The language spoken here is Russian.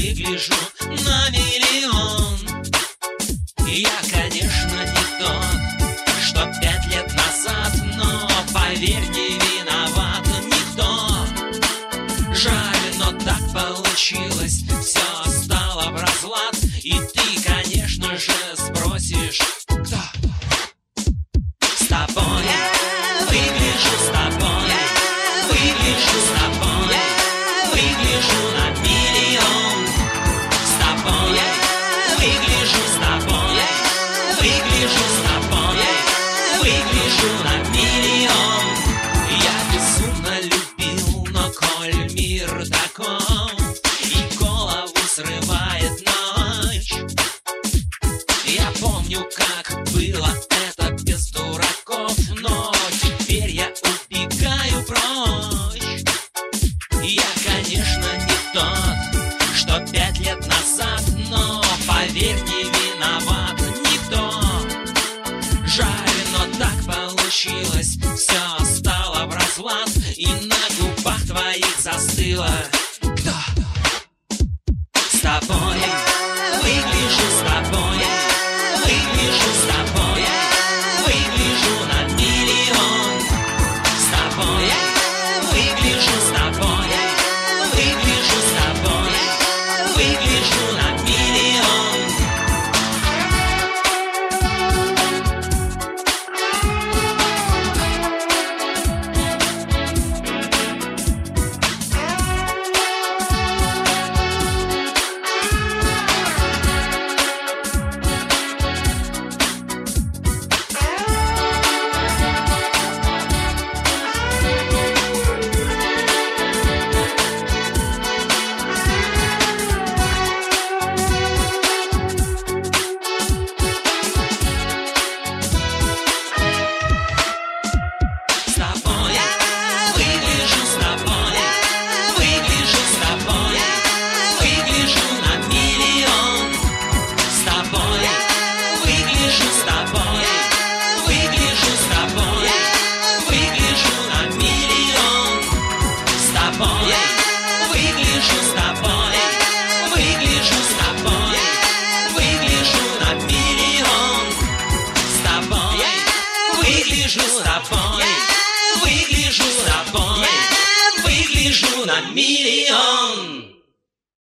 выгляжу на миллион. Я, конечно, не тот, что 5 лет назад, но, поверь, не виноват никто. Жаль, но так получилось, все стало в разлад, и ты, конечно же, спросишь, кто? С тобой выгляжу, с тобой выгляжу, с тобой выгляжу на миллион. С тобой выгляжу, с тобой выгляжу, с тобой выгляжу на миллион. Я безумно любил, но коль мир таков и голову срывает ночь, я помню, как было это без дураков, но теперь я убегаю прочь. Я, конечно, не тот, что 5 лет назад, но, поверь, не виноват никто. Жаль, но так получилось, все стало в разлад, и на губах твоих застыло. Кто? С тобой выгляжу, с тобой выгляжу, с тобой выгляжу на миллион. С тобой выгляжу, с тобой выгляжу, с тобой выгляжу на миллион. Выгляжу на миллион.